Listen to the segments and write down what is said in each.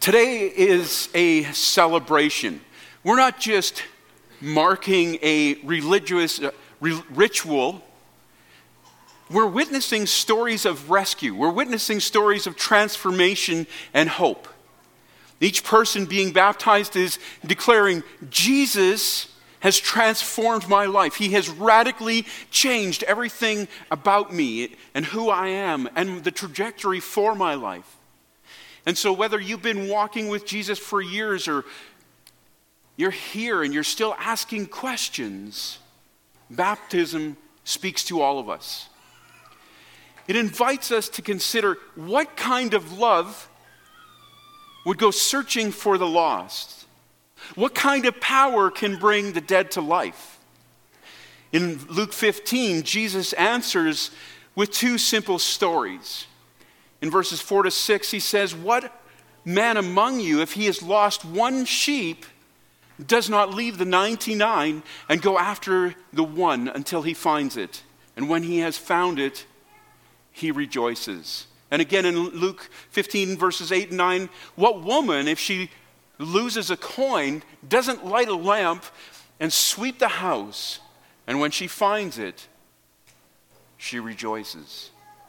Today is a celebration. We're not just marking a religious ritual. We're witnessing stories of rescue. We're witnessing stories of transformation and hope. Each person being baptized is declaring, Jesus has transformed my life. He has radically changed everything about me and who I am and the trajectory for my life. And so whether you've been walking with Jesus for years or you're here and you're still asking questions, baptism speaks to all of us. It invites us to consider what kind of love would go searching for the lost. What kind of power can bring the dead to life? In Luke 15, Jesus answers with two simple stories. In verses 4 to 6, he says, "What man among you, if he has lost one sheep, does not leave the 99 and go after the one until he finds it? And when he has found it, he rejoices." And again in Luke 15, verses 8 and 9, "What woman, if she loses a coin, doesn't light a lamp and sweep the house, and when she finds it, she rejoices?"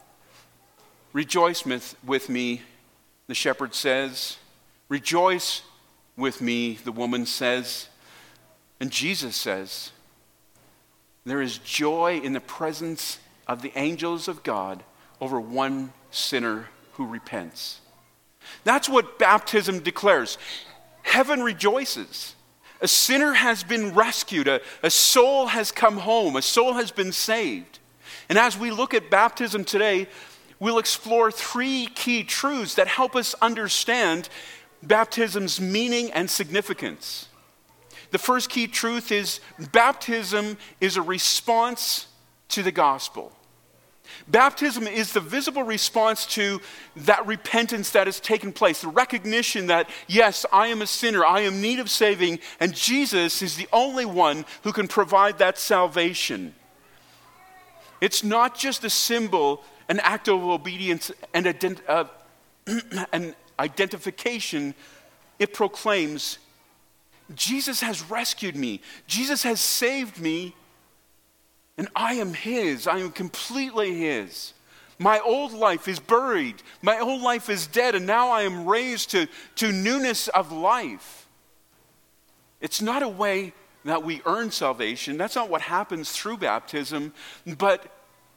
"Rejoice with me," the shepherd says. "Rejoice with me," the woman says. And Jesus says, there is joy in the presence of the angels of God over one sinner who repents. That's what baptism declares. Heaven rejoices. A sinner has been rescued. A soul has come home. A soul has been saved. And as we look at baptism today, we'll explore three key truths that help us understand baptism's meaning and significance. The first key truth is baptism is a response to the gospel. Baptism is the visible response to that repentance that has taken place, the recognition that, yes, I am a sinner, I am in need of saving, and Jesus is the only one who can provide that salvation. It's not just a symbol, an act of obedience and an identification. It proclaims, Jesus has rescued me. Jesus has saved me, and I am his. I am completely his. My old life is buried. My old life is dead, and now I am raised to newness of life. It's not a way that we earn salvation. That's not what happens through baptism, but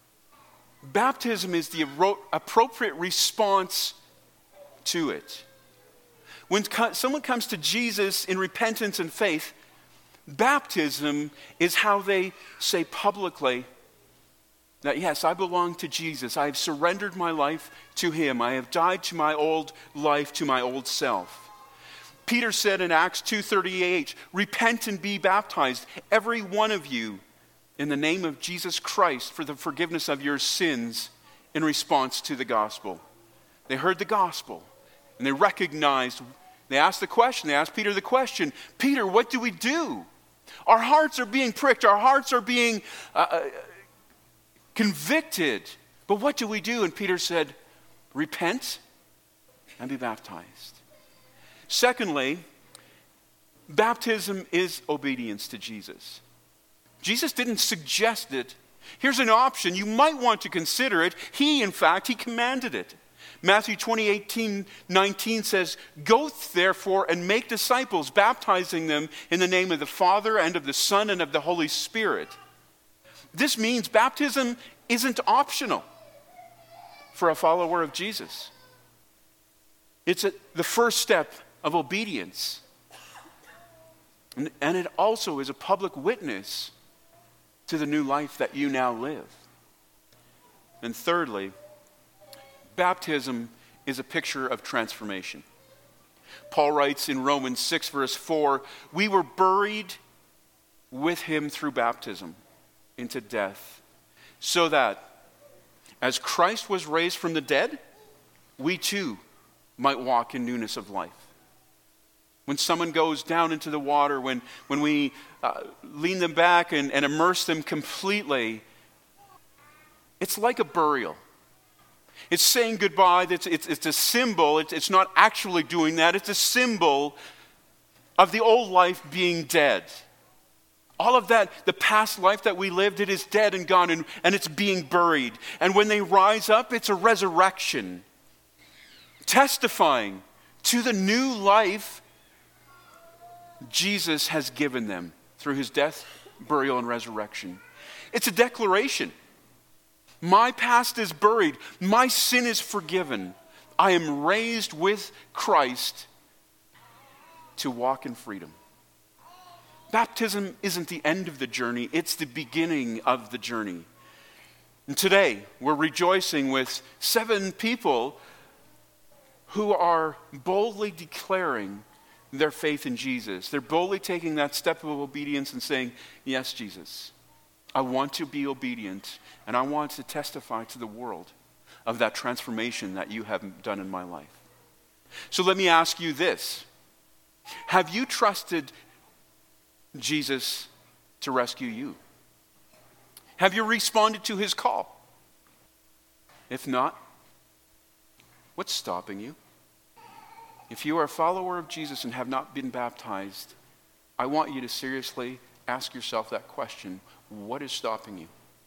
baptism is the appropriate response to it. When someone comes to Jesus in repentance and faith, baptism is how they say publicly that, yes, I belong to Jesus. I have surrendered my life to him. I have died to my old life, to my old self. Peter said in Acts 2:38, "Repent and be baptized, every one of you, in the name of Jesus Christ for the forgiveness of your sins," in response to the gospel. They heard the gospel and they recognized, they asked Peter the question, "Peter, what do we do? Our hearts are being pricked, our hearts are being convicted, but what do we do?" And Peter said, "Repent and be baptized." Secondly, baptism is obedience to Jesus. Jesus didn't suggest it. Here's an option. You might want to consider it. He commanded it. Matthew 20:18-19 says, "Go therefore and make disciples, baptizing them in the name of the Father and of the Son and of the Holy Spirit." This means baptism isn't optional for a follower of Jesus. It's the first step of obedience. And it also is a public witness to the new life that you now live. And thirdly, baptism is a picture of transformation. Paul writes in Romans 6, verse 4, "We were buried with him through baptism into death, so that as Christ was raised from the dead, we too might walk in newness of life." When someone goes down into the water, when we lean them back and immerse them completely, it's like a burial. It's saying goodbye. It's a symbol. It's not actually doing that. It's a symbol of the old life being dead. All of that, the past life that we lived, it is dead and gone, and it's being buried. And when they rise up, it's a resurrection, testifying to the new life Jesus has given them through his death, burial, and resurrection. It's a declaration. My past is buried. My sin is forgiven. I am raised with Christ to walk in freedom. Baptism isn't the end of the journey, it's the beginning of the journey. And today, we're rejoicing with 7 people who are boldly declaring their faith in Jesus. They're boldly taking that step of obedience and saying, yes, Jesus, I want to be obedient, and I want to testify to the world of that transformation that you have done in my life. So let me ask you this. Have you trusted Jesus to rescue you? Have you responded to his call? If not, what's stopping you? If you are a follower of Jesus and have not been baptized, I want you to seriously ask yourself that question. What is stopping you?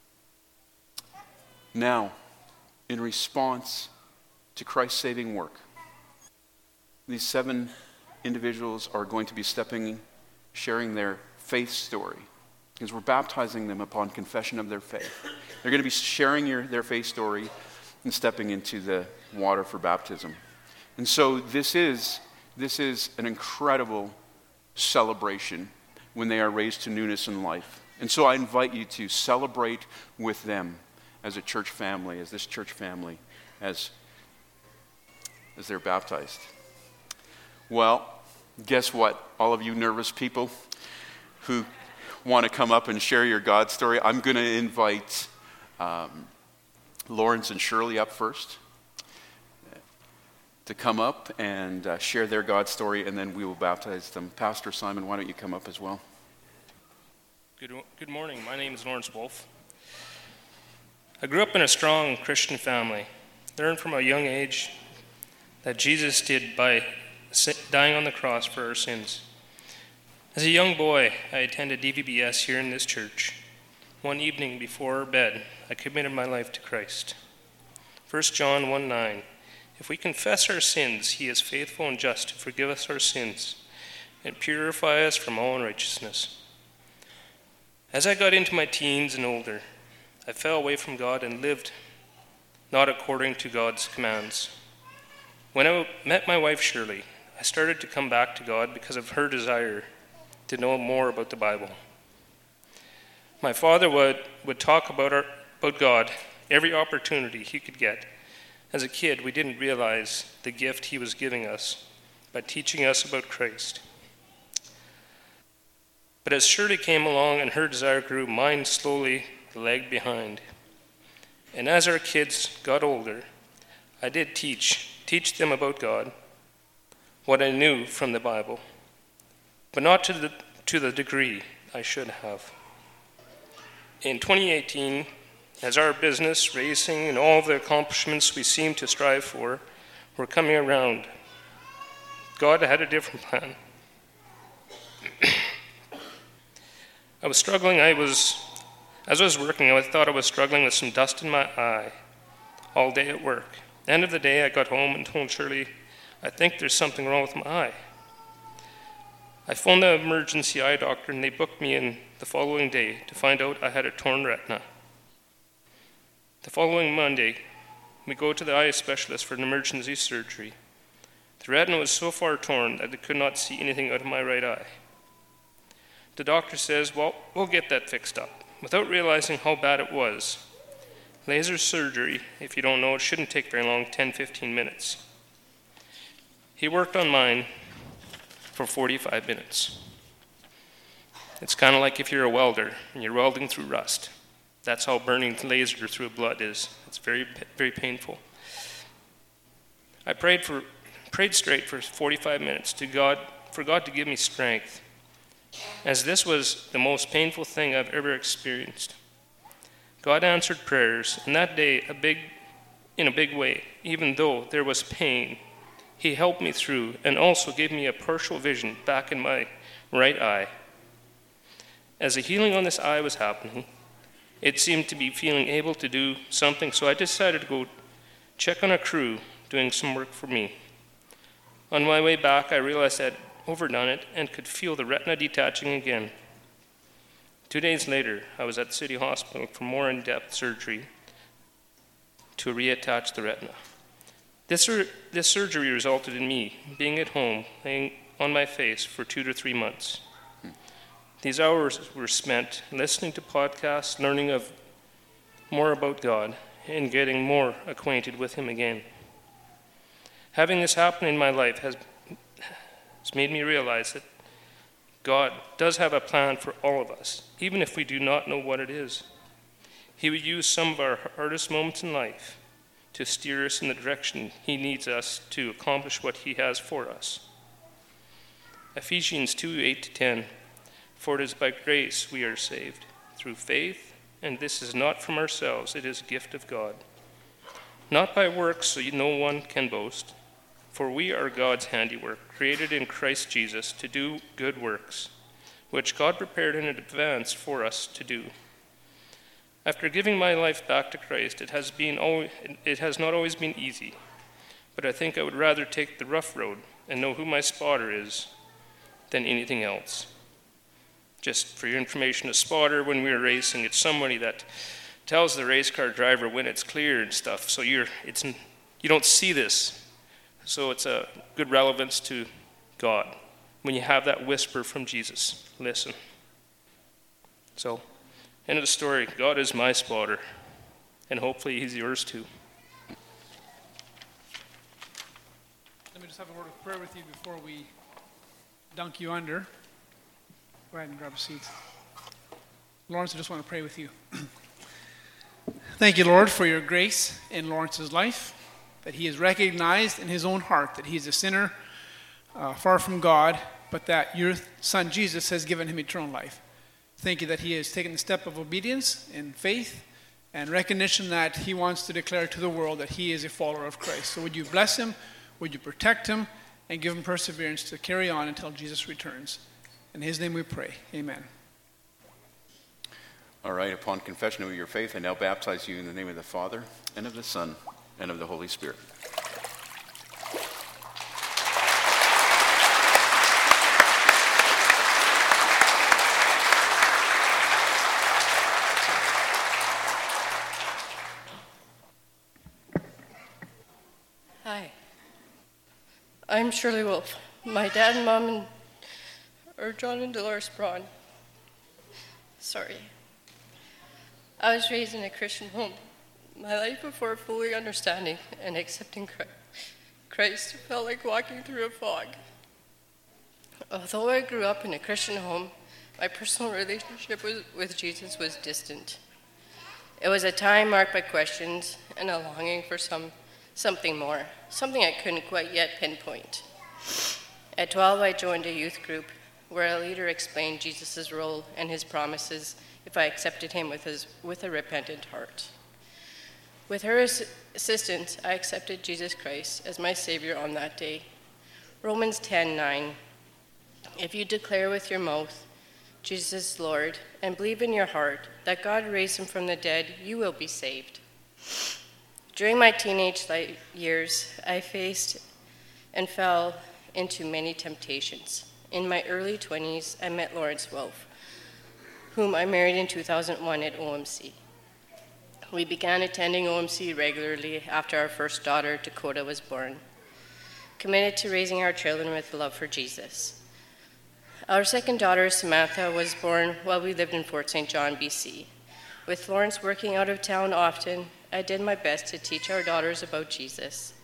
Now, in response to Christ's saving work, these 7 individuals are going to be sharing their faith story, because we're baptizing them upon confession of their faith. They're going to be sharing their faith story and stepping into the water for baptism. And so this is an incredible celebration when they are raised to newness in life. And so I invite you to celebrate with them as a church family, as this church family, as they're baptized. Well, guess what? All of you nervous people who want to come up and share your God story, I'm going to invite Lawrence and Shirley up first to come up and share their God story, and then we will baptize them. Pastor Simon, why don't you come up as well? Good morning. My name is Lawrence Wolf. I grew up in a strong Christian family. Learned from a young age that Jesus did by dying on the cross for our sins. As a young boy, I attended DVBS here in this church. One evening before bed, I committed my life to Christ. 1 John 1:9. If we confess our sins, he is faithful and just to forgive us our sins and purify us from all unrighteousness. As I got into my teens and older, I fell away from God and lived not according to God's commands. When I met my wife Shirley, I started to come back to God because of her desire to know more about the Bible. My father would talk about God every opportunity he could get. As a kid, we didn't realize the gift he was giving us by teaching us about Christ. But as Shirley came along and her desire grew, mine slowly lagged behind. And as our kids got older, I did teach them about God, what I knew from the Bible, but not to the degree I should have. In 2018, as our business, racing, and all of the accomplishments we seem to strive for were coming around, God had a different plan. I was struggling. As I was working, I thought I was struggling with some dust in my eye all day at work. End of the day, I got home and told Shirley, I think there's something wrong with my eye. I phoned the emergency eye doctor, and they booked me in the following day to find out I had a torn retina. The following Monday, we go to the eye specialist for an emergency surgery. The retina was so far torn that I could not see anything out of my right eye. The doctor says, well, we'll get that fixed up, without realizing how bad it was. Laser surgery, if you don't know, it shouldn't take very long, 10-15 minutes. He worked on mine for 45 minutes. It's kind of like if you're a welder and you're welding through rust. That's how burning laser through blood is. It's very, very painful. I prayed straight for 45 minutes for God to give me strength, as this was the most painful thing I've ever experienced. God answered prayers, and that day a big in a big way. Even though there was pain, he helped me through and also gave me a partial vision back in my right eye. As the healing on this eye was happening, it seemed to be feeling able to do something, so I decided to go check on a crew doing some work for me. On my way back, I realized I had overdone it and could feel the retina detaching again. 2 days later, I was at the city hospital for more in-depth surgery to reattach the retina. This surgery resulted in me being at home, laying on my face for 2 to 3 months. These hours were spent listening to podcasts, learning more about God, and getting more acquainted with Him again. Having this happen in my life has made me realize that God does have a plan for all of us, even if we do not know what it is. He would use some of our hardest moments in life to steer us in the direction He needs us to accomplish what He has for us. Ephesians 2:8-10. For it is by grace we are saved, through faith, and this is not from ourselves, it is a gift of God. Not by works, so no one can boast. For we are God's handiwork, created in Christ Jesus to do good works, which God prepared in advance for us to do. After giving my life back to Christ, it has not always been easy, but I think I would rather take the rough road and know who my spotter is than anything else. Just for your information, a spotter, when we were racing, it's somebody that tells the race car driver when it's clear and stuff. So you don't see this. So it's a good relevance to God. When you have that whisper from Jesus, listen. So, end of the story. God is my spotter, and hopefully He's yours too. Let me just have a word of prayer with you before we dunk you under. Go ahead and grab a seat. Lawrence, I just want to pray with you. Thank you, Lord, for your grace in Lawrence's life, that he has recognized in his own heart that he is a sinner, far from God, but that your Son Jesus has given him eternal life. Thank you that he has taken the step of obedience and faith and recognition that he wants to declare to the world that he is a follower of Christ. So would you bless him, would you protect him, and give him perseverance to carry on until Jesus returns. In His name we pray. Amen. All right, upon confession of your faith, I now baptize you in the name of the Father, and of the Son, and of the Holy Spirit. Hi, I'm Shirley Wolf. My dad and mom are John and Dolores Braun. Sorry. I was raised in a Christian home. My life before fully understanding and accepting Christ felt like walking through a fog. Although I grew up in a Christian home, my personal relationship with Jesus was distant. It was a time marked by questions and a longing for something more, something I couldn't quite yet pinpoint. At 12, I joined a youth group where a leader explained Jesus' role and his promises if I accepted him with a repentant heart. With her assistance, I accepted Jesus Christ as my Savior on that day. Romans 10:9. If you declare with your mouth Jesus is Lord and believe in your heart that God raised him from the dead, you will be saved. During my teenage years, I faced and fell into many temptations. In my early 20s, I met Lawrence Wolf, whom I married in 2001 at OMC. We began attending OMC regularly after our first daughter, Dakota, was born, committed to raising our children with love for Jesus. Our second daughter, Samantha, was born while we lived in Fort St. John, BC. With Lawrence working out of town often, I did my best to teach our daughters about Jesus.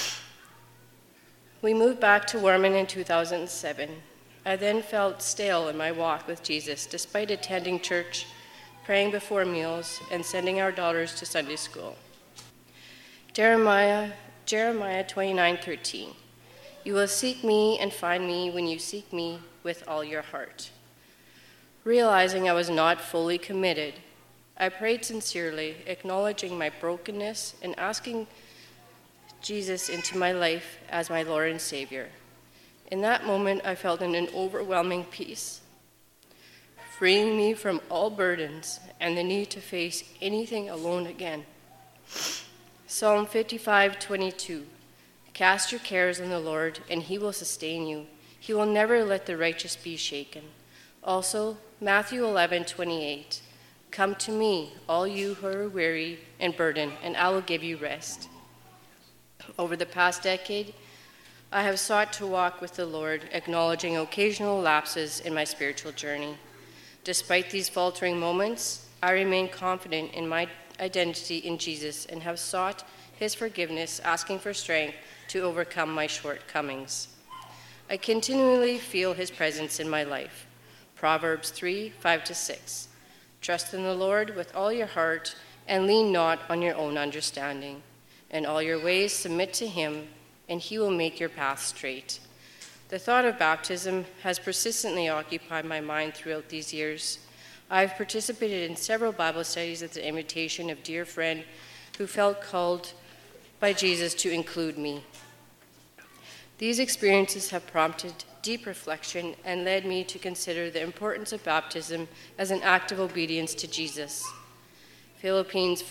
We moved back to Warman in 2007. I then felt stale in my walk with Jesus, despite attending church, praying before meals, and sending our daughters to Sunday school. Jeremiah 29:13. You will seek me and find me when you seek me with all your heart. Realizing I was not fully committed, I prayed sincerely, acknowledging my brokenness and asking Jesus into my life as my Lord and Savior. In that moment, I felt an overwhelming peace, freeing me from all burdens and the need to face anything alone again. Psalm 55:22. Cast your cares on the Lord, and he will sustain you. He will never let the righteous be shaken. Also, Matthew 11:28. Come to me, all you who are weary and burdened, and I will give you rest. Over the past decade, I have sought to walk with the Lord, acknowledging occasional lapses in my spiritual journey. Despite these faltering moments, I remain confident in my identity in Jesus and have sought his forgiveness, asking for strength to overcome my shortcomings. I continually feel his presence in my life. Proverbs 3:5-6. Trust in the Lord with all your heart and lean not on your own understanding. In all your ways submit to him, and he will make your path straight. The thought of baptism has persistently occupied my mind throughout these years. I've participated in several Bible studies at the invitation of a dear friend who felt called by Jesus to include me. These experiences have prompted deep reflection and led me to consider the importance of baptism as an act of obedience to Jesus. Philippians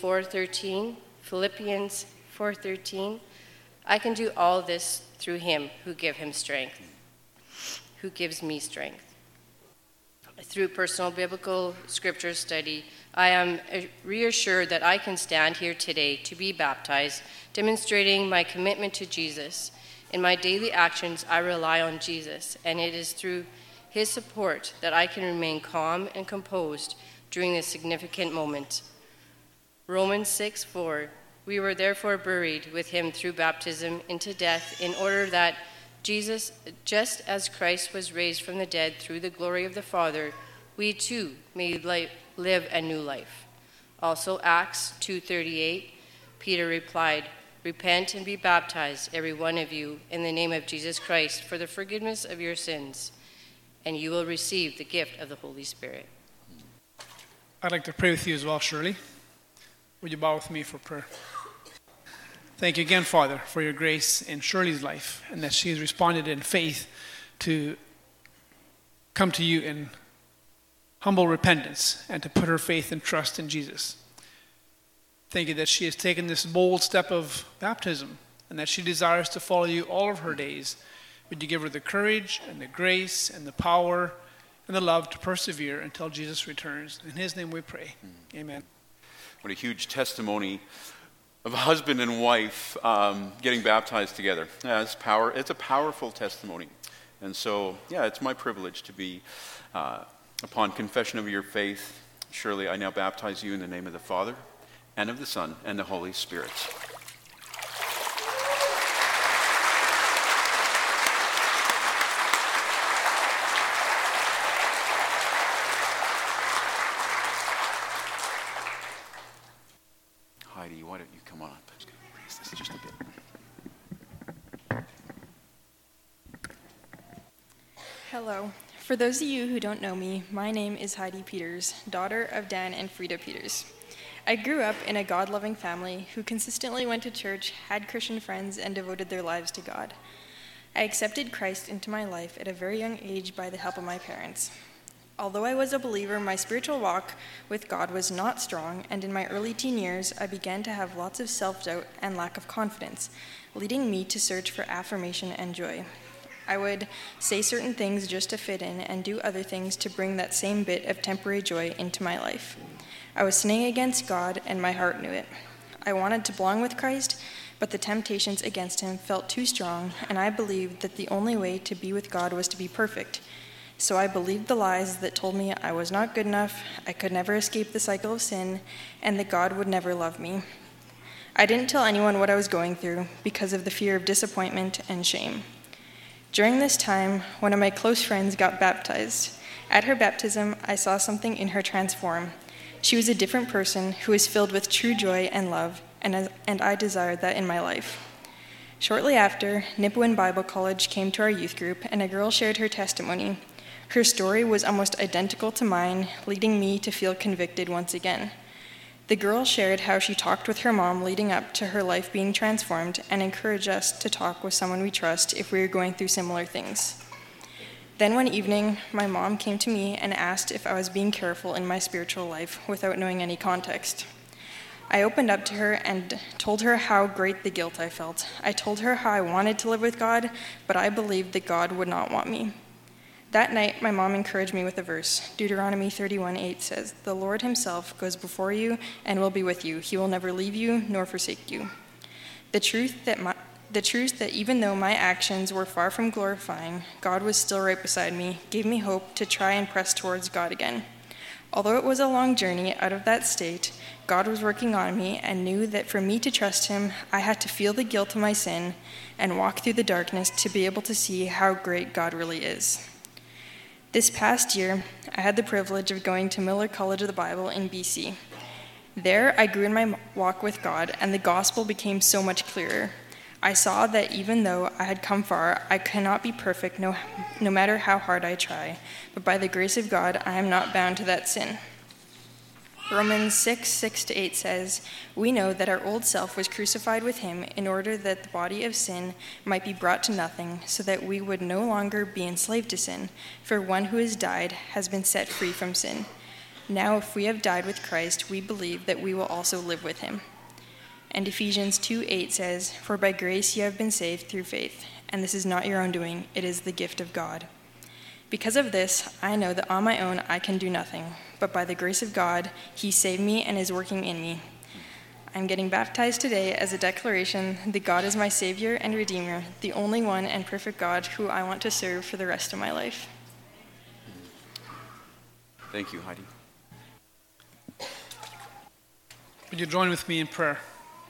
4:13, I can do all this through him who gives me strength. Through personal biblical scripture study, I am reassured that I can stand here today to be baptized, demonstrating my commitment to Jesus. In my daily actions, I rely on Jesus, and it is through his support that I can remain calm and composed during this significant moment. Romans 6:4, we were therefore buried with him through baptism into death, in order that Jesus, just as Christ was raised from the dead through the glory of the Father, we too may live a new life. Also, Acts 2:38, Peter replied, repent and be baptized, every one of you, in the name of Jesus Christ for the forgiveness of your sins, and you will receive the gift of the Holy Spirit. I'd like to pray with you as well, Shirley. Would you bow with me for prayer? Thank you again, Father, for your grace in Shirley's life, and that she has responded in faith to come to you in humble repentance and to put her faith and trust in Jesus. Thank you that she has taken this bold step of baptism and that she desires to follow you all of her days. Would you give her the courage and the grace and the power and the love to persevere until Jesus returns? In his name we pray. Amen. What a huge testimony of a husband and wife getting baptized together. Yeah, it's a powerful testimony. And so, it's my privilege to be, upon confession of your faith, Shirley, I now baptize you in the name of the Father, and of the Son, and the Holy Spirit. Heidi, why don't you come on up? I'm just going to raise this just a bit. Hello. For those of you who don't know me, my name is Heidi Peters, daughter of Dan and Frida Peters. I grew up in a God-loving family who consistently went to church, had Christian friends, and devoted their lives to God. I accepted Christ into my life at a very young age by the help of my parents. Although I was a believer, my spiritual walk with God was not strong, and in my early teen years, I began to have lots of self-doubt and lack of confidence, leading me to search for affirmation and joy. I would say certain things just to fit in and do other things to bring that same bit of temporary joy into my life. I was sinning against God, and my heart knew it. I wanted to belong with Christ, but the temptations against him felt too strong, and I believed that the only way to be with God was to be perfect. So I believed the lies that told me I was not good enough, I could never escape the cycle of sin, and that God would never love me. I didn't tell anyone what I was going through because of the fear of disappointment and shame. During this time, one of my close friends got baptized. At her baptism, I saw something in her transform. She was a different person who was filled with true joy and love, and I desired that in my life. Shortly after, Nipawin Bible College came to our youth group, and a girl shared her testimony. Her story was almost identical to mine, leading me to feel convicted once again. The girl shared how she talked with her mom leading up to her life being transformed and encouraged us to talk with someone we trust if we were going through similar things. Then one evening, my mom came to me and asked if I was being careful in my spiritual life without knowing any context. I opened up to her and told her how great the guilt I felt. I told her how I wanted to live with God, but I believed that God would not want me. That night, my mom encouraged me with a verse. Deuteronomy 31:8 says, "The Lord himself goes before you and will be with you. He will never leave you nor forsake you." The truth that even though my actions were far from glorifying, God was still right beside me, gave me hope to try and press towards God again. Although it was a long journey out of that state, God was working on me and knew that for me to trust him, I had to feel the guilt of my sin and walk through the darkness to be able to see how great God really is. This past year, I had the privilege of going to Miller College of the Bible in BC. There, I grew in my walk with God, and the gospel became so much clearer. I saw that even though I had come far, I cannot be perfect no matter how hard I try, but by the grace of God, I am not bound to that sin. Romans 6:6-8 says, "We know that our old self was crucified with him in order that the body of sin might be brought to nothing, so that we would no longer be enslaved to sin. For one who has died has been set free from sin. Now if we have died with Christ, we believe that we will also live with him." And Ephesians 2:8 says, "For by grace you have been saved through faith, and this is not your own doing, it is the gift of God." Because of this, I know that on my own I can do nothing, but by the grace of God, he saved me and is working in me. I'm getting baptized today as a declaration that God is my Savior and Redeemer, the only one and perfect God who I want to serve for the rest of my life. Thank you, Heidi. Would you join with me in prayer?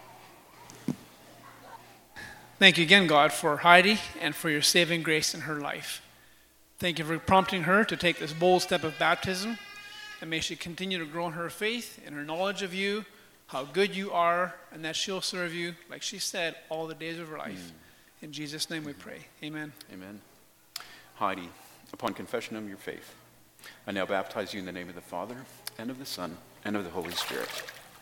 Thank you again, God, for Heidi and for your saving grace in her life. Thank you for prompting her to take this bold step of baptism, and may she continue to grow in her faith, in her knowledge of you, how good you are, and that she'll serve you, like she said, all the days of her life. In Jesus' name we pray. Amen. Amen. Heidi, upon confession of your faith, I now baptize you in the name of the Father, and of the Son, and of the Holy Spirit.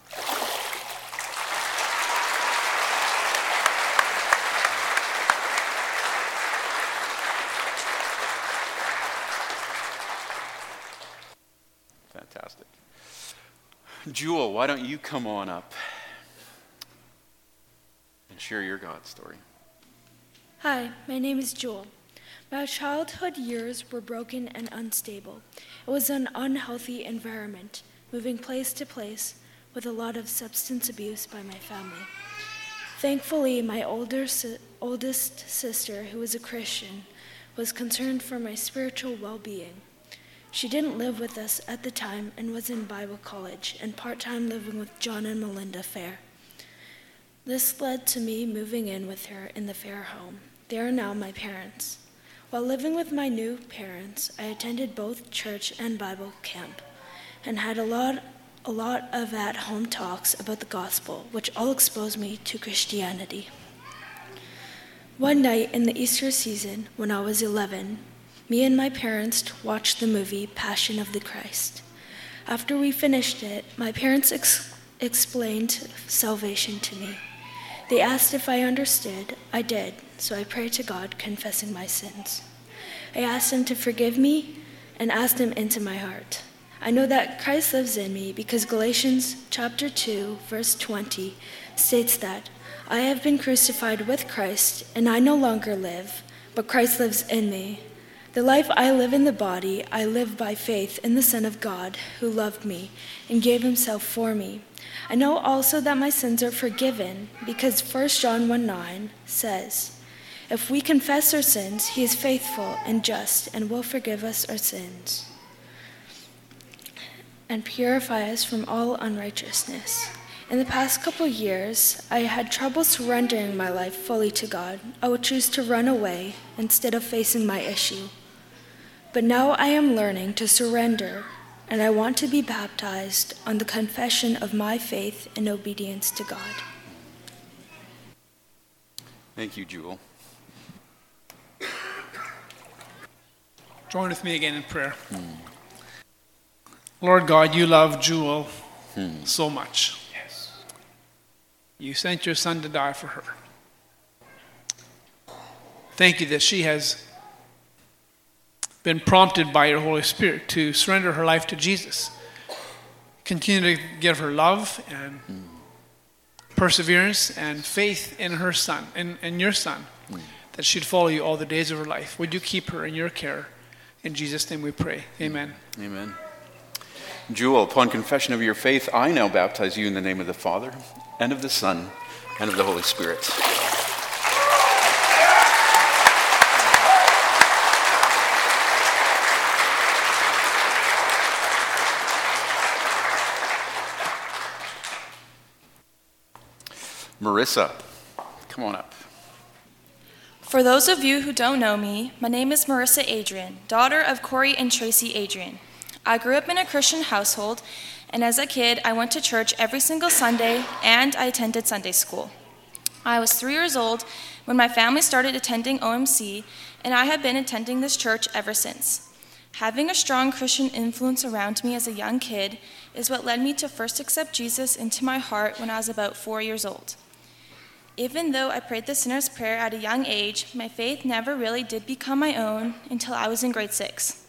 Fantastic. Jewel, why don't you come on up and share your God story? Hi, my name is Jewel. My childhood years were broken and unstable. It was an unhealthy environment, moving place to place with a lot of substance abuse by my family. Thankfully, my oldest sister, who was a Christian, was concerned for my spiritual well-being. She didn't live with us at the time and was in Bible college and part-time living with John and Melinda Fair. This led to me moving in with her in the Fair home. They are now my parents. While living with my new parents, I attended both church and Bible camp and had a lot of at-home talks about the gospel, which all exposed me to Christianity. One night in the Easter season, when I was 11, me and my parents watched the movie Passion of the Christ. After we finished it, my parents explained salvation to me. They asked if I understood. I did, so I prayed to God, confessing my sins. I asked him to forgive me and asked him into my heart. I know that Christ lives in me because Galatians chapter 2, verse 20 states that I have been crucified with Christ, and I no longer live, but Christ lives in me. The life I live in the body, I live by faith in the Son of God, who loved me and gave himself for me. I know also that my sins are forgiven, because 1 John 1:9 says, if we confess our sins, he is faithful and just and will forgive us our sins and purify us from all unrighteousness. In the past couple years, I had trouble surrendering my life fully to God. I would choose to run away instead of facing my issue. But now I am learning to surrender, and I want to be baptized on the confession of my faith and obedience to God. Thank you, Jewel. Join with me again in prayer. Lord God, you love Jewel so much. Yes. You sent your son to die for her. Thank you that she has been prompted by your Holy Spirit to surrender her life to Jesus. Continue to give her love and perseverance and faith in her son, in your son, that she'd follow you all the days of her life. Would you keep her in your care? In Jesus' name we pray. Amen. Amen. Jewel, upon confession of your faith, I now baptize you in the name of the Father, and of the Son, and of the Holy Spirit. Marissa, come on up. For those of you who don't know me, my name is Marissa Adrian, daughter of Corey and Tracy Adrian. I grew up in a Christian household, and as a kid, I went to church every single Sunday, and I attended Sunday school. I was 3 years old when my family started attending OMC, and I have been attending this church ever since. Having a strong Christian influence around me as a young kid is what led me to first accept Jesus into my heart when I was about 4 years old. Even though I prayed the sinner's prayer at a young age, my faith never really did become my own until I was in grade 6.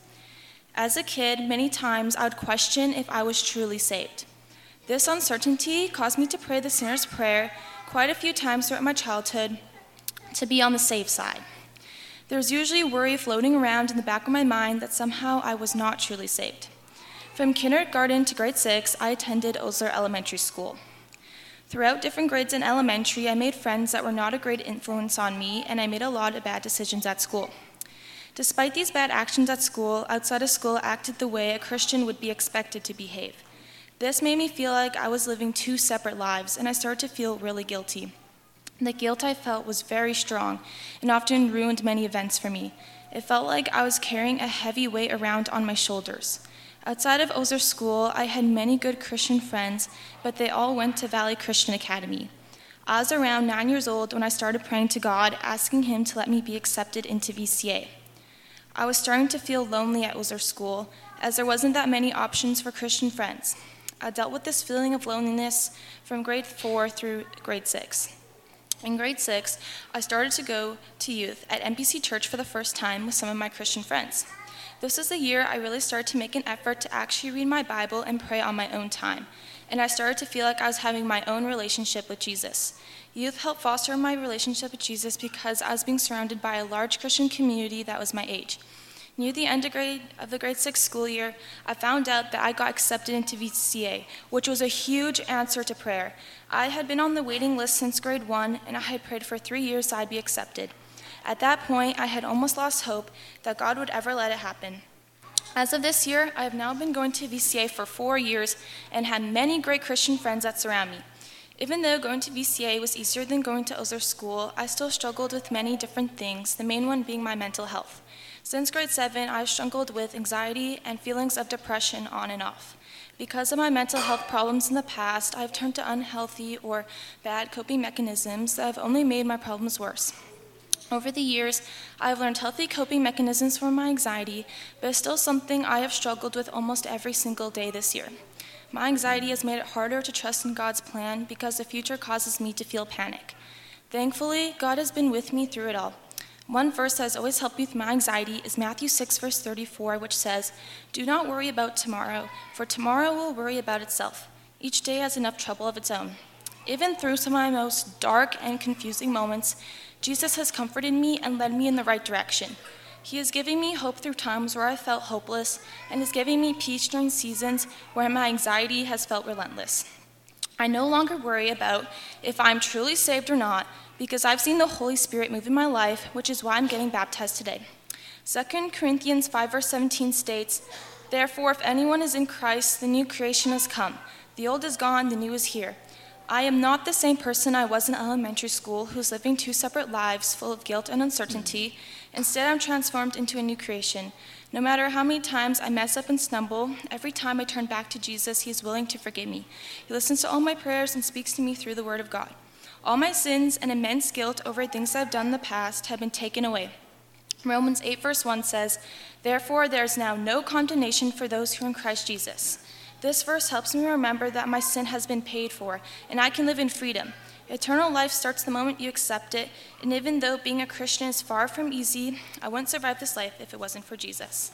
As a kid, many times I would question if I was truly saved. This uncertainty caused me to pray the sinner's prayer quite a few times throughout my childhood to be on the safe side. There was usually worry floating around in the back of my mind that somehow I was not truly saved. From kindergarten to grade 6, I attended Osler Elementary School. Throughout different grades in elementary, I made friends that were not a great influence on me, and I made a lot of bad decisions at school. Despite these bad actions at school, outside of school I acted the way a Christian would be expected to behave. This made me feel like I was living 2 separate lives, and I started to feel really guilty. The guilt I felt was very strong and often ruined many events for me. It felt like I was carrying a heavy weight around on my shoulders. Outside of Osler School, I had many good Christian friends, but they all went to Valley Christian Academy. I was around 9 years old when I started praying to God, asking Him to let me be accepted into VCA. I was starting to feel lonely at Osler School, as there wasn't that many options for Christian friends. I dealt with this feeling of loneliness from grade 4 through grade 6. In grade 6, I started to go to youth at NBC Church for the first time with some of my Christian friends. This was the year I really started to make an effort to actually read my Bible and pray on my own time, and I started to feel like I was having my own relationship with Jesus. Youth helped foster my relationship with Jesus because I was being surrounded by a large Christian community that was my age. Near the end of the grade 6 school year, I found out that I got accepted into VCA, which was a huge answer to prayer. I had been on the waiting list since grade 1, and I had prayed for 3 years that I'd be accepted. At that point, I had almost lost hope that God would ever let it happen. As of this year, I have now been going to VCA for 4 years and had many great Christian friends that surround me. Even though going to VCA was easier than going to Osler School, I still struggled with many different things, the main one being my mental health. Since grade 7, I struggled with anxiety and feelings of depression on and off. Because of my mental health problems in the past, I've turned to unhealthy or bad coping mechanisms that have only made my problems worse. Over the years, I have learned healthy coping mechanisms for my anxiety, but it's still something I have struggled with almost every single day this year. My anxiety has made it harder to trust in God's plan because the future causes me to feel panic. Thankfully, God has been with me through it all. One verse that has always helped me with my anxiety is Matthew 6, verse 34, which says, "Do not worry about tomorrow, for tomorrow will worry about itself. Each day has enough trouble of its own." Even through some of my most dark and confusing moments, Jesus has comforted me and led me in the right direction. He is giving me hope through times where I felt hopeless and is giving me peace during seasons where my anxiety has felt relentless. I no longer worry about if I'm truly saved or not because I've seen the Holy Spirit move in my life, which is why I'm getting baptized today. 2 Corinthians 5, verse 17 states, "Therefore, if anyone is in Christ, the new creation has come. The old is gone, the new is here." I am not the same person I was in elementary school who's living 2 separate lives full of guilt and uncertainty. Instead, I'm transformed into a new creation. No matter how many times I mess up and stumble, every time I turn back to Jesus, He is willing to forgive me. He listens to all my prayers and speaks to me through the Word of God. All my sins and immense guilt over things I've done in the past have been taken away. Romans 8, verse 1 says, "Therefore there is now no condemnation for those who are in Christ Jesus." This verse helps me remember that my sin has been paid for, and I can live in freedom. Eternal life starts the moment you accept it, and even though being a Christian is far from easy, I wouldn't survive this life if it wasn't for Jesus.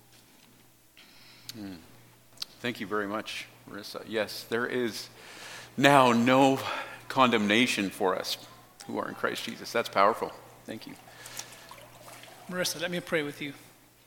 Thank you very much, Marissa. Yes, there is now no condemnation for us who are in Christ Jesus. That's powerful. Thank you. Marissa, let me pray with you.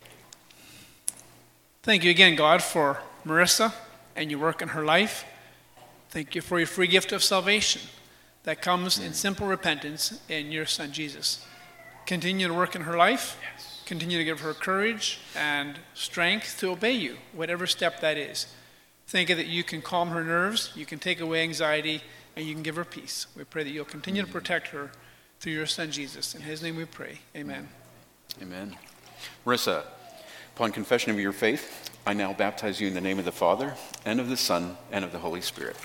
Thank you again, God, for Marissa and your work in her life. Thank you for your free gift of salvation that comes in simple repentance in your Son, Jesus. Continue to work in her life. Yes. Continue to give her courage and strength to obey you, whatever step that is. Thank you that you can calm her nerves, you can take away anxiety, and you can give her peace. We pray that you'll continue to protect her through your Son, Jesus. In his name we pray. Amen. Amen. Marissa, upon confession of your faith, I now baptize you in the name of the Father, and of the Son, and of the Holy Spirit.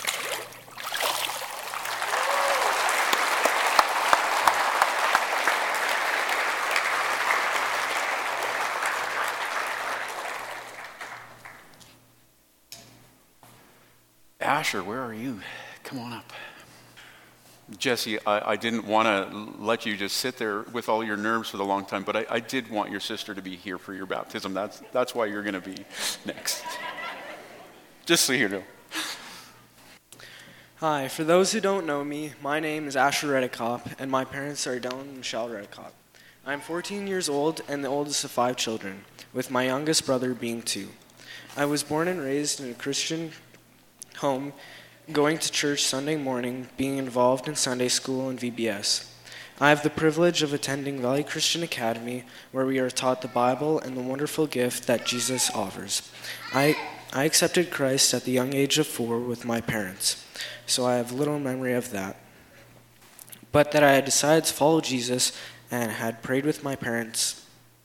Asher, where are you? Come on up. Jesse, I didn't want to let you just sit there with all your nerves for the long time, but I did want your sister to be here for your baptism. That's why you're going to be next. Just so you know. Hi, for those who don't know me, my name is Asher Redekop, and my parents are Dylan and Michelle Redekop. I'm 14 years old and the oldest of 5 children, with my youngest brother being 2. I was born and raised in a Christian home, going to church Sunday morning, being involved in Sunday school and VBS. I have the privilege of attending Valley Christian Academy, where we are taught the Bible and the wonderful gift that Jesus offers. I accepted Christ at the young age of 4 with my parents, so I have little memory of that. But that I had decided to follow Jesus and had prayed with my parents.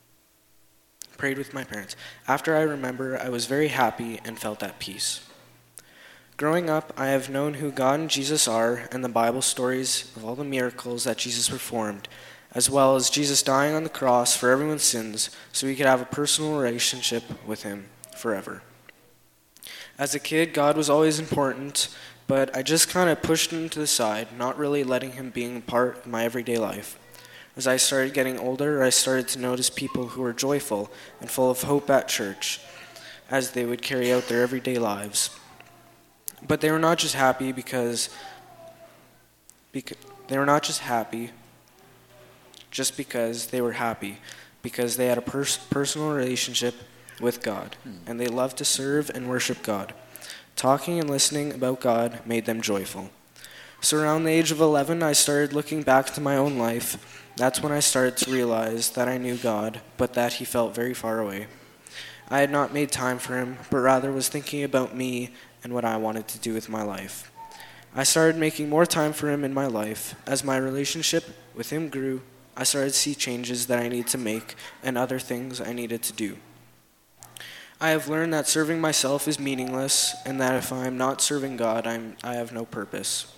After I remember, I was very happy and felt at peace. Growing up, I have known who God and Jesus are and the Bible stories of all the miracles that Jesus performed, as well as Jesus dying on the cross for everyone's sins so we could have a personal relationship with him forever. As a kid, God was always important, but I just kind of pushed him to the side, not really letting him be a part of my everyday life. As I started getting older, I started to notice people who were joyful and full of hope at church as they would carry out their everyday lives. But they were not just happy because they were not just happy just because they were happy, because they had a personal relationship with God, and they loved to serve and worship God. Talking and listening about God made them joyful. So around the age of 11, I started looking back to my own life. That's when I started to realize that I knew God, but that he felt very far away. I had not made time for him, but rather was thinking about me and what I wanted to do with my life. I started making more time for him in my life. As my relationship with him grew, I started to see changes that I needed to make and other things I needed to do. I have learned that serving myself is meaningless, and that if I am not serving God, I have no purpose.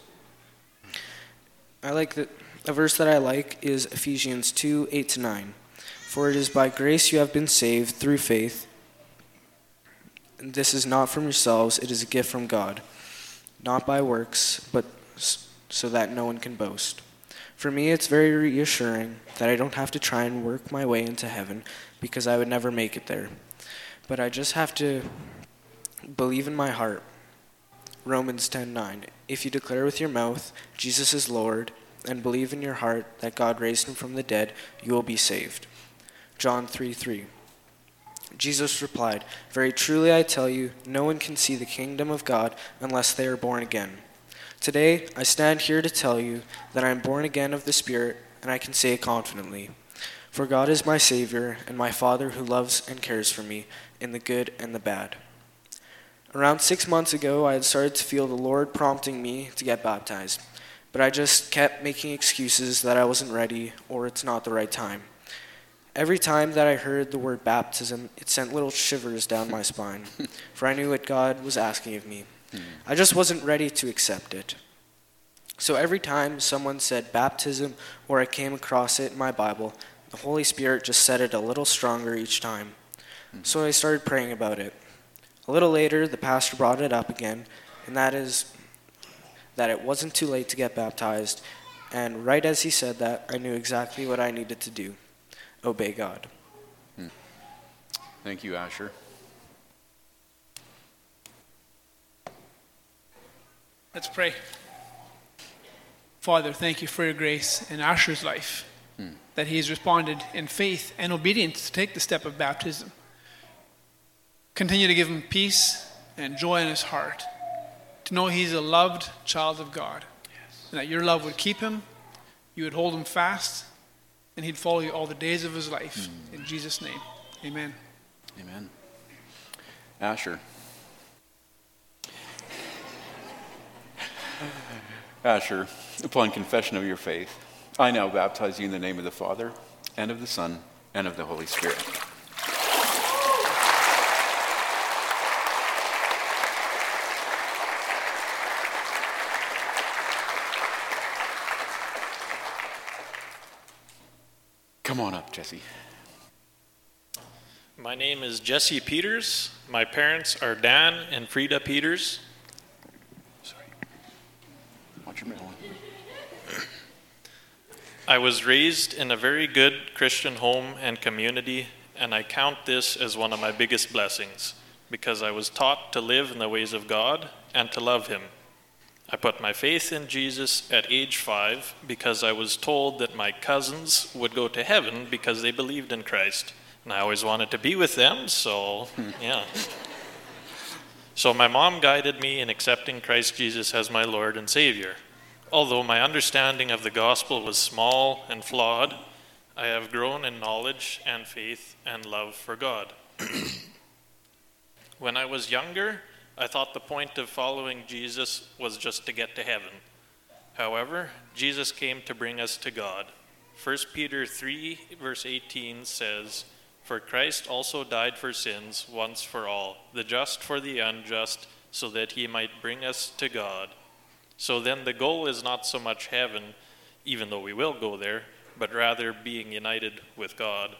A verse that I like is Ephesians 2:8-9. For it is by grace you have been saved through faith. And this is not from yourselves, it is a gift from God, not by works, but so that no one can boast. For me, it's very reassuring that I don't have to try and work my way into heaven, because I would never make it there. But I just have to believe in my heart. Romans 10:9. If you declare with your mouth Jesus is Lord, and believe in your heart that God raised him from the dead, you will be saved. John 3:3. Jesus replied, very truly I tell you, no one can see the kingdom of God unless they are born again. Today, I stand here to tell you that I am born again of the Spirit, and I can say it confidently. For God is my Savior and my Father who loves and cares for me in the good and the bad. Around 6 months ago, I had started to feel the Lord prompting me to get baptized, but I just kept making excuses that I wasn't ready or it's not the right time. Every time that I heard the word baptism, it sent little shivers down my spine, for I knew what God was asking of me. I just wasn't ready to accept it. So every time someone said baptism or I came across it in my Bible, the Holy Spirit just said it a little stronger each time. So I started praying about it. A little later, the pastor brought it up again, and that is that it wasn't too late to get baptized, and right as he said that, I knew exactly what I needed to do: obey God. Thank you, Asher. Let's pray. Father, thank you for your grace in Asher's life, that he has responded in faith and obedience to take the step of baptism. Continue to give him peace and joy in his heart, to know he's a loved child of God, and that your love would keep him, you would hold him fast, and he'd follow you all the days of his life. In Jesus' name, amen. Amen. Asher. Asher, upon confession of your faith, I now baptize you in the name of the Father, and of the Son, and of the Holy Spirit. Come on up, Jesse. My name is Jesse Peters. My parents are Dan and Frida Peters. Sorry. Watch your middle one. I was raised in a very good Christian home and community, and I count this as one of my biggest blessings because I was taught to live in the ways of God and to love Him. I put my faith in Jesus at age 5 because I was told that my cousins would go to heaven because they believed in Christ. And I always wanted to be with them, so yeah. So my mom guided me in accepting Christ Jesus as my Lord and Savior. Although my understanding of the gospel was small and flawed, I have grown in knowledge and faith and love for God. When I was younger, I thought the point of following Jesus was just to get to heaven. However, Jesus came to bring us to God. 1 Peter 3, verse 18 says, "For Christ also died for sins once for all, the just for the unjust, so that he might bring us to God." So then the goal is not so much heaven, even though we will go there, but rather being united with God.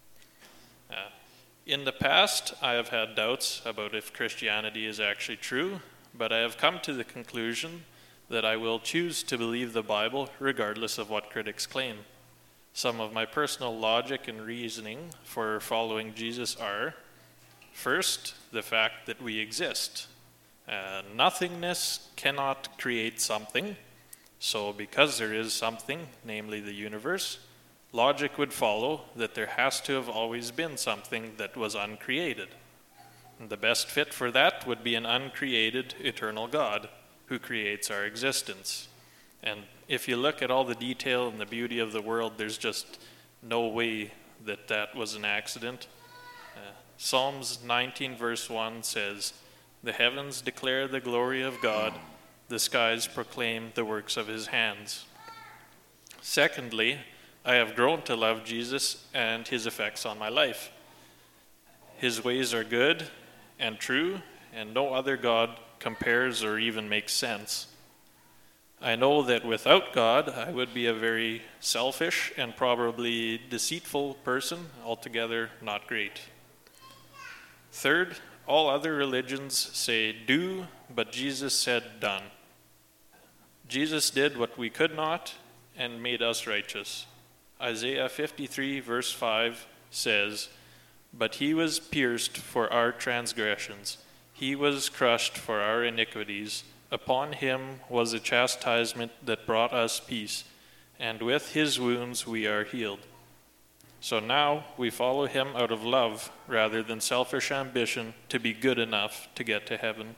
In the past, I have had doubts about if Christianity is actually true, but I have come to the conclusion that I will choose to believe the Bible regardless of what critics claim. Some of my personal logic and reasoning for following Jesus are: first, the fact that we exist. Nothingness cannot create something, so because there is something, namely the universe, logic would follow that there has to have always been something that was uncreated. And the best fit for that would be an uncreated, eternal God who creates our existence. And if you look at all the detail and the beauty of the world, there's just no way that that was an accident. Psalms 19 verse 1 says, "The heavens declare the glory of God, the skies proclaim the works of his hands." Secondly, I have grown to love Jesus and his effects on my life. His ways are good and true, and no other God compares or even makes sense. I know that without God, I would be a very selfish and probably deceitful person, altogether not great. Third, all other religions say do, but Jesus said done. Jesus did what we could not and made us righteous. Isaiah 53 verse 5 says, "But he was pierced for our transgressions, he was crushed for our iniquities. Upon him was a chastisement that brought us peace, and with his wounds we are healed." So now we follow him out of love rather than selfish ambition to be good enough to get to heaven.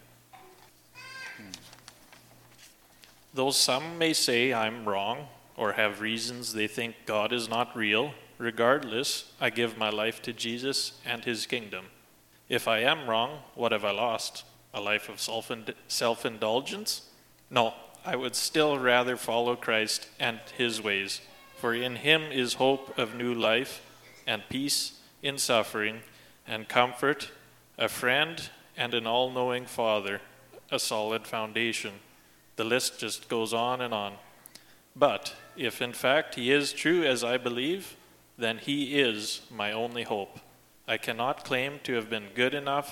Though some may say I'm wrong or have reasons they think God is not real, regardless, I give my life to Jesus and his kingdom. If I am wrong, what have I lost? A life of self-indulgence? No, I would still rather follow Christ and his ways, for in him is hope of new life and peace in suffering and comfort, a friend and an all-knowing Father, a solid foundation. The list just goes on and on. But if in fact he is true as I believe, then he is my only hope. I cannot claim to have been good enough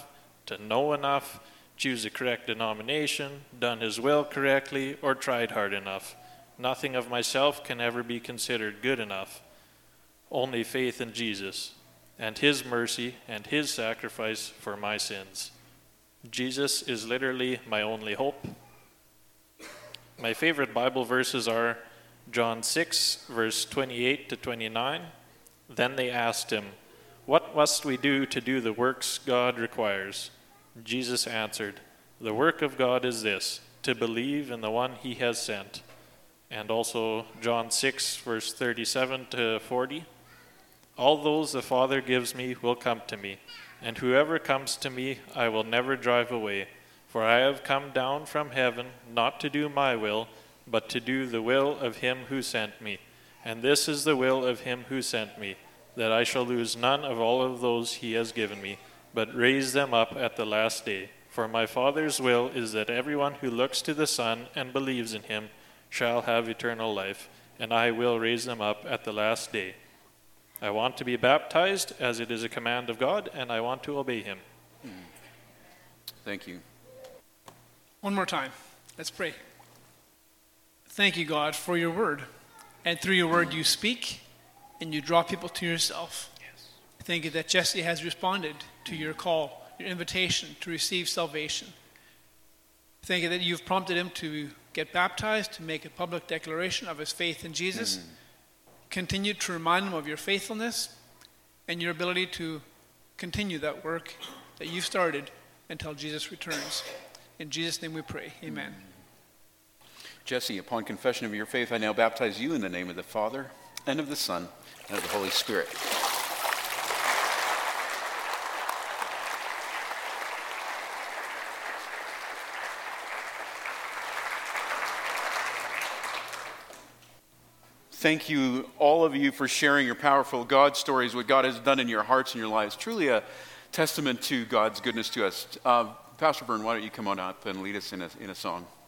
to know enough, choose the correct denomination, done his will correctly, or tried hard enough. Nothing of myself can ever be considered good enough. Only faith in Jesus and his mercy and his sacrifice for my sins. Jesus is literally my only hope. My favorite Bible verses are John 6, verse 28 to 29. Then they asked him, "What must we do to do the works God requires?" Jesus answered, "The work of God is this, to believe in the one he has sent." And also John 6, verse 37 to 40. "All those the Father gives me will come to me, and whoever comes to me I will never drive away. For I have come down from heaven not to do my will, but to do the will of him who sent me. And this is the will of him who sent me, that I shall lose none of all of those he has given me, but raise them up at the last day. For my Father's will is that everyone who looks to the Son and believes in him shall have eternal life, and I will raise them up at the last day. I want to be baptized as it is a command of God, and I want to obey him." Thank you. One more time. Let's pray. Thank you, God, for your word. And through your word you speak and you draw people to yourself. Yes. Thank you that Jesse has responded to your call, your invitation to receive salvation. Thank you that you've prompted him to get baptized, to make a public declaration of his faith in Jesus. Continue to remind him of your faithfulness and your ability to continue that work that you've started until Jesus returns. In Jesus' name we pray. Amen. Jesse, upon confession of your faith, I now baptize you in the name of the Father, and of the Son, and of the Holy Spirit. Thank you, all of you, for sharing your powerful God stories, what God has done in your hearts and your lives. Truly a testament to God's goodness to us. Pastor Byrne, why don't you come on up and lead us in a song?